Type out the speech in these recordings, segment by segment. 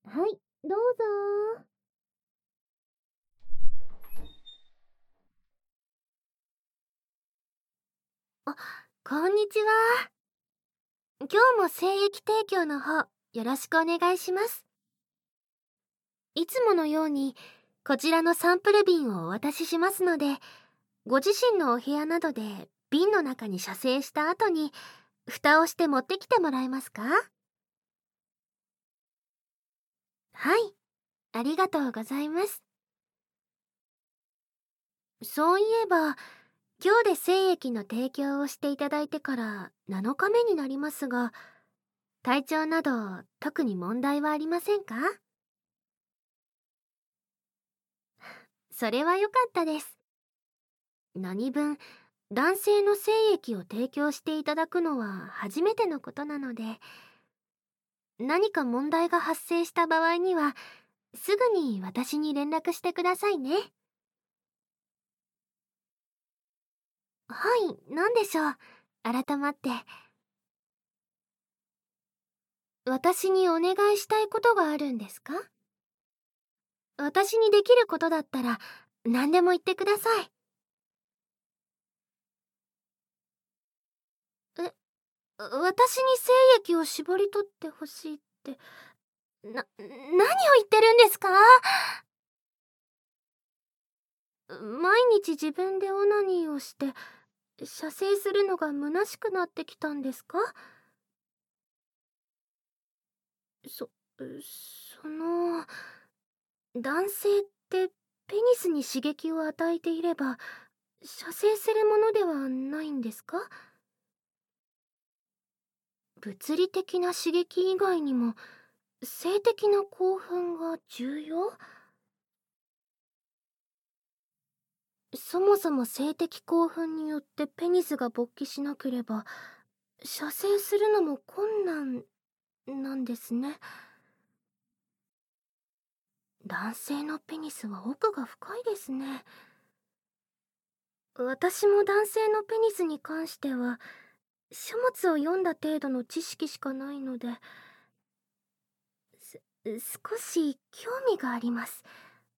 はい、どうぞ。あ、こんにちは。今日も精液提供の方、よろしくお願いします。いつものように、こちらのサンプル瓶をお渡ししますので、ご自身のお部屋などで瓶の中に射精した後に、蓋をして持ってきてもらえますか？はい、ありがとうございます。そういえば、今日で精液の提供をしていただいてから7日目になりますが、体調など特に問題はありませんか？それは良かったです。何分、男性の精液を提供していただくのは初めてのことなので、何か問題が発生した場合には、すぐに私に連絡してくださいね。はい、何でしょう。改まって。私にお願いしたいことがあるんですか？私にできることだったら、何でも言ってください。え、私に精液を絞り取ってほしいって、何を言ってるんですか？毎日自分でオナニーをして射精するのが虚しくなってきたんですか？そその男性ってペニスに刺激を与えていれば射精するものではないんですか？物理的な刺激以外にも性的な興奮が重要？そもそも性的興奮によってペニスが勃起しなければ射精するのも困難なんですね。男性のペニスは奥が深いですね。私も男性のペニスに関しては書物を読んだ程度の知識しかないので、少し興味があります。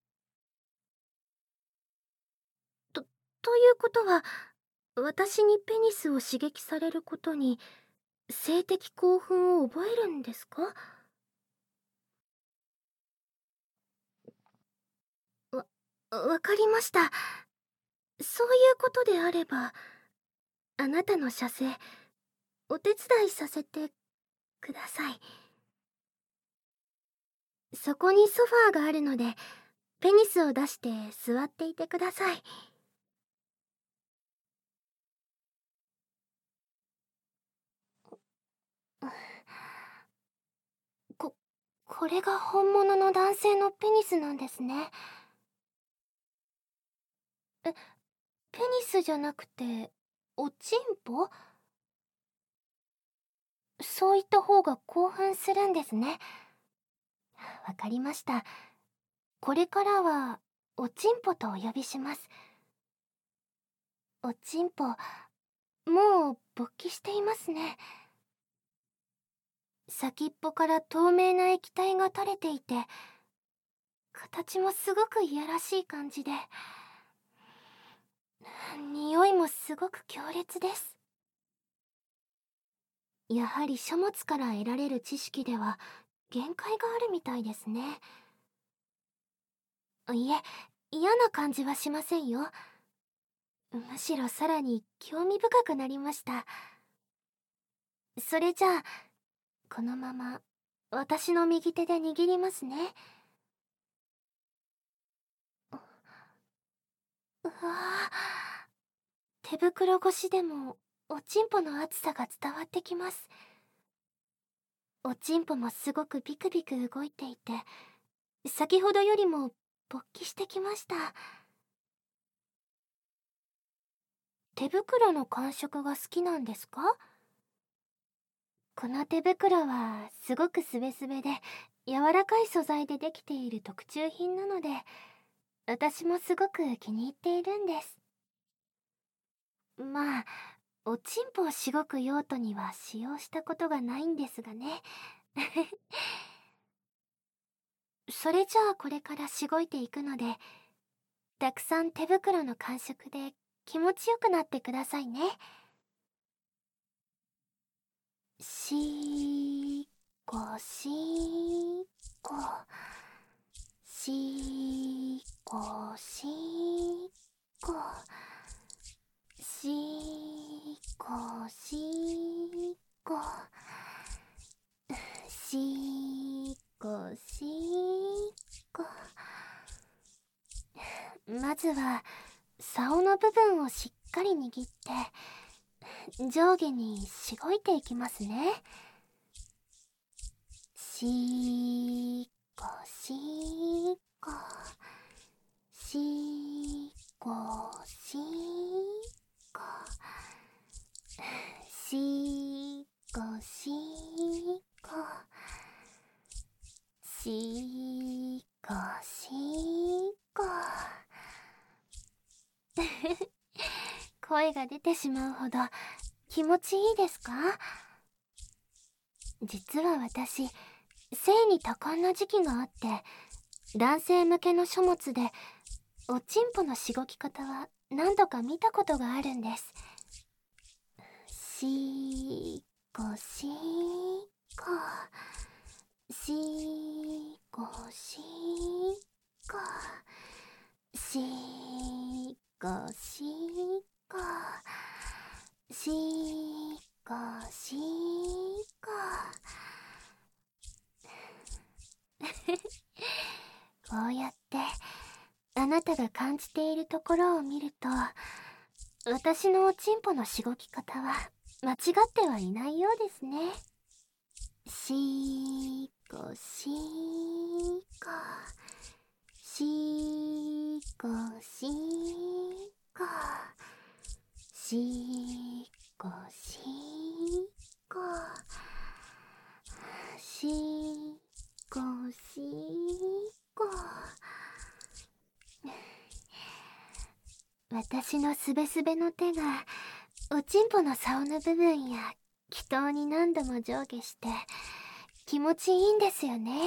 ということは、私にペニスを刺激されることに性的興奮を覚えるんですか？わわかりました。そういうことであれば、あなたの射精お手伝いさせてください。そこにソファーがあるので、ペニスを出して座っていてください。こ、これが本物の男性のペニスなんですね。え、ペニスじゃなくて、おちんぽ？そういった方が興奮するんですね。わかりました。これからは、おちんぽとお呼びします。おちんぽ、もう勃起していますね。先っぽから透明な液体が垂れていて、形もすごくいやらしい感じで、匂いもすごく強烈です。やはり書物から得られる知識では限界があるみたいですね。いえ、嫌な感じはしませんよ。むしろさらに興味深くなりました。それじゃあ、このまま私の右手で握りますね。うわぁ、手袋越しでもおちんぽの熱さが伝わってきます。おちんぽもすごくビクビク動いていて、先ほどよりも勃起してきました。手袋の感触が好きなんですか？この手袋はすごくスベスベで柔らかい素材でできている特注品なので、私もすごく気に入っているんです。まあ、おちんぽをしごく用途には使用したことがないんですがね。 それじゃあこれからしごいていくので、たくさん手袋の感触で気持ちよくなってくださいね。しーこしーこ、しーこしーこ、しーこしーこ、しーこしーこ。まずは竿の部分をしっかり握って上下にしごいていきますね。しーこしーこ、しーこしーこ、しーこしーこ、しーこしーこ。声が出てしまうほど気持ちいいですか？実は私、性に多感な時期があって、男性向けの書物でおちんぽのしごき方は何度か見たことがあるんです。しーこしーこ、しーこしーこ、しーこしーこ、しーこしーこ。こうやってあなたが感じているところを見ると、私のおちんぽのしごき方は間違ってはいないようですね。しーこしーこ、しーこしーこ、しーこしーこ、しーこしーこ。私のすべすべの手がおちんぽの竿の部分や気筒に何度も上下して気持ちいいんですよね。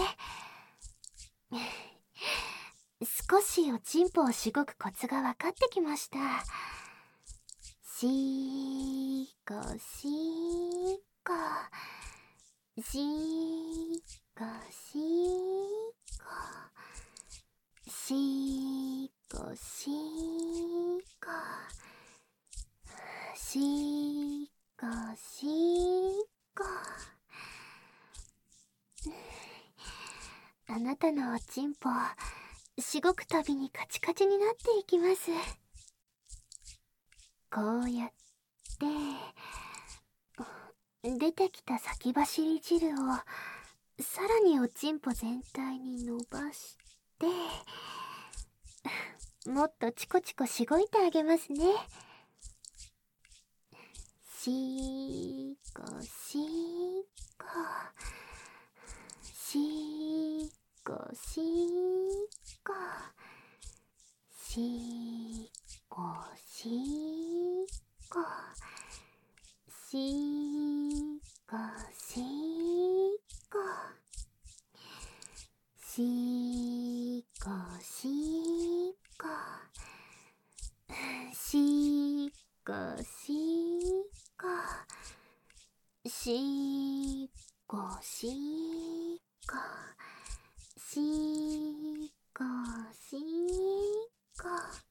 少しおちんぽをしごくコツが分かってきました。しーこしーこ、しーこしーこ、しーこしーこ、しーこしーこ。あなたのおちんぽ、しごくたびにカチカチになっていきます。こうやって出てきた先走り汁をさらにおちんぽ全体に伸ばして、もっとチコチコしごいてあげますね。しーこしーこ、しーこしーこ、しーこしーこ、しーこしーこ、しーこしーこ、しーこしーこ、しーこしーこ、しーこしーこ。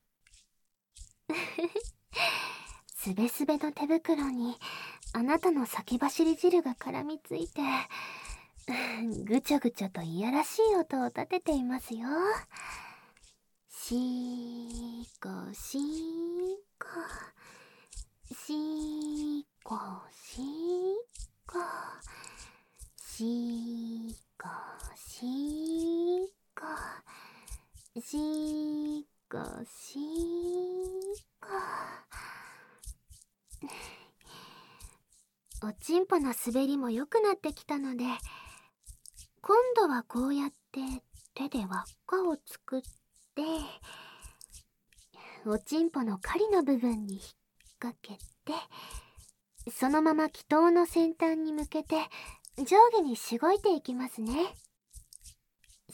すべすべの手袋にあなたの先走り汁が絡みついて、ぐちょぐちょといやらしい音を立てていますよ。しーこしーこ、しーこしーこ、しーこしーこ、しーこしーこ。おちんぽの滑りも良くなってきたので、今度はこうやって手で輪っかを作って、おちんぽの狩りの部分に引っ掛けて、そのまま気筒の先端に向けて上下にしごいていきますね。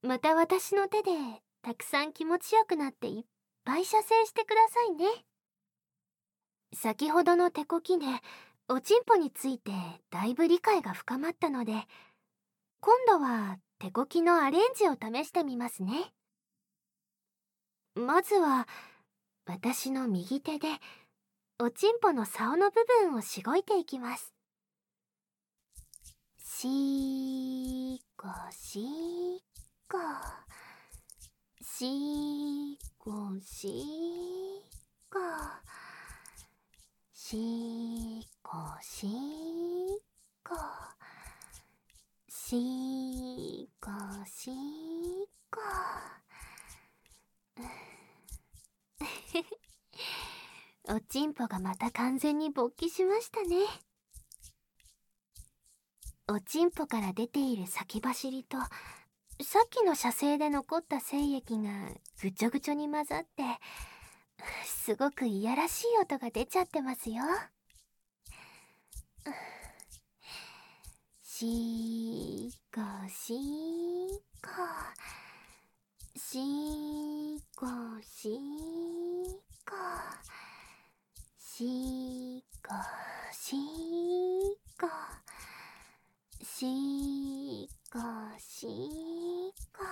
また私の手でたくさん気持ちよくなっていっぱい射精してくださいね。先ほどの手こきでおちんぽについてだいぶ理解が深まったので、今度は手こきのアレンジを試してみますね。まずは私の右手でおちんぽの竿の部分をしごいていきます。しーごしーごしーごしーごしーごしーごしーごしーごおちんぽがまた完全に勃起しましたね。おちんぽから出ている先走りとさっきの射精で残った精液がぐちょぐちょに混ざって、すごくいやらしい音が出ちゃってますよ。しーごしーごしーごしーごしーごしーごしーごしーご。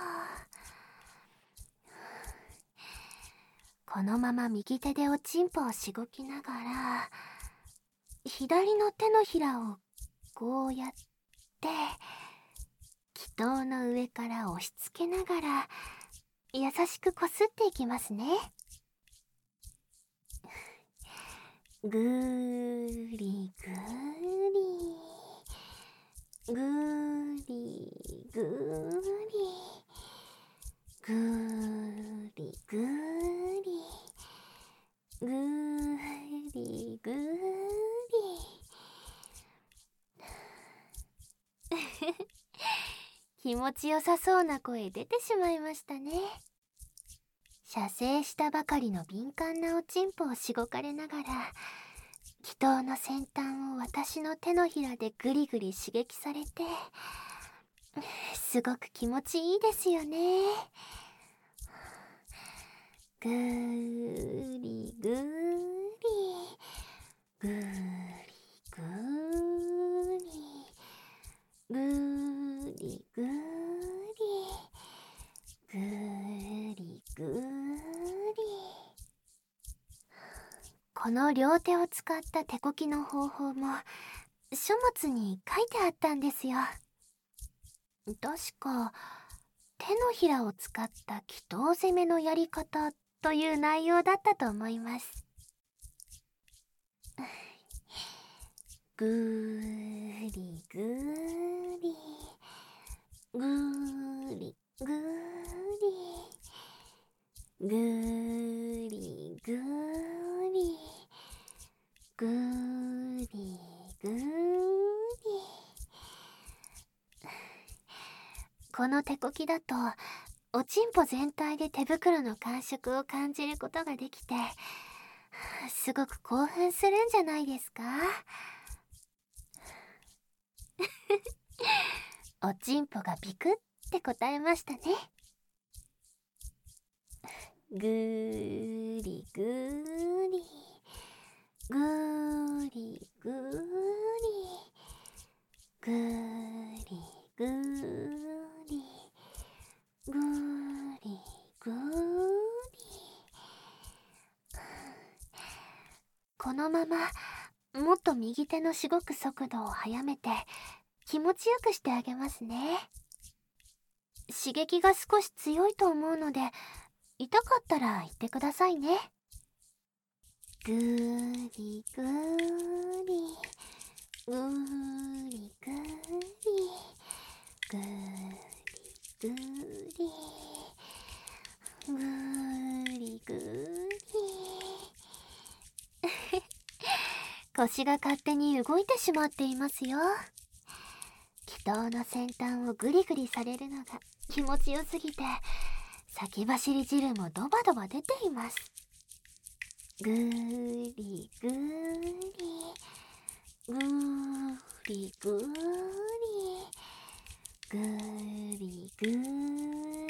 このまま右手でおちんぽをしごきながら、左の手のひらをこうやって気筒の上から押し付けながら優しくこすっていきますね。ぐーりぐーりぐーりぐーりぐーりぐーりぐーりぐーり気持ちよさそうな声出てしまいましたね。射精したばかりの敏感なおちんぽをしごかれながら、気筒の先端を私の手のひらでぐりぐり刺激されて、すごく気持ちいいですよね。ぐーりぐーりぐーりぐーりぐーりぐーりぐーりぐーり。この両手を使った手こきの方法も書物に書いてあったんですよ。確か手のひらを使った祈祷攻めのやり方という内容だったと思います。ぐーりぐーりぐーりぐーりぐーりぐーりぐーりぐーり。この手こきだとおちんぽ全体で手袋の感触を感じることができて、すごく興奮するんじゃないですか？おちんぽがビクって答えましたね。ぐーりぐーりぐーりぐーりぐーりぐーりぐーりぐーり。このままもっと右手のしごく速度を速めて気持ちよくしてあげますね。刺激が少し強いと思うので、痛かったら言ってくださいね。ぐーりぐーりぐーりぐーりぐーりぐーりぐーりぐーり。腰が勝手に動いてしまっていますよ。気筒の先端をぐりぐりされるのが気持ちよすぎて、先走り汁もドバドバ出ています。ぐーりぐーりぐーりぐーりぐーりぐー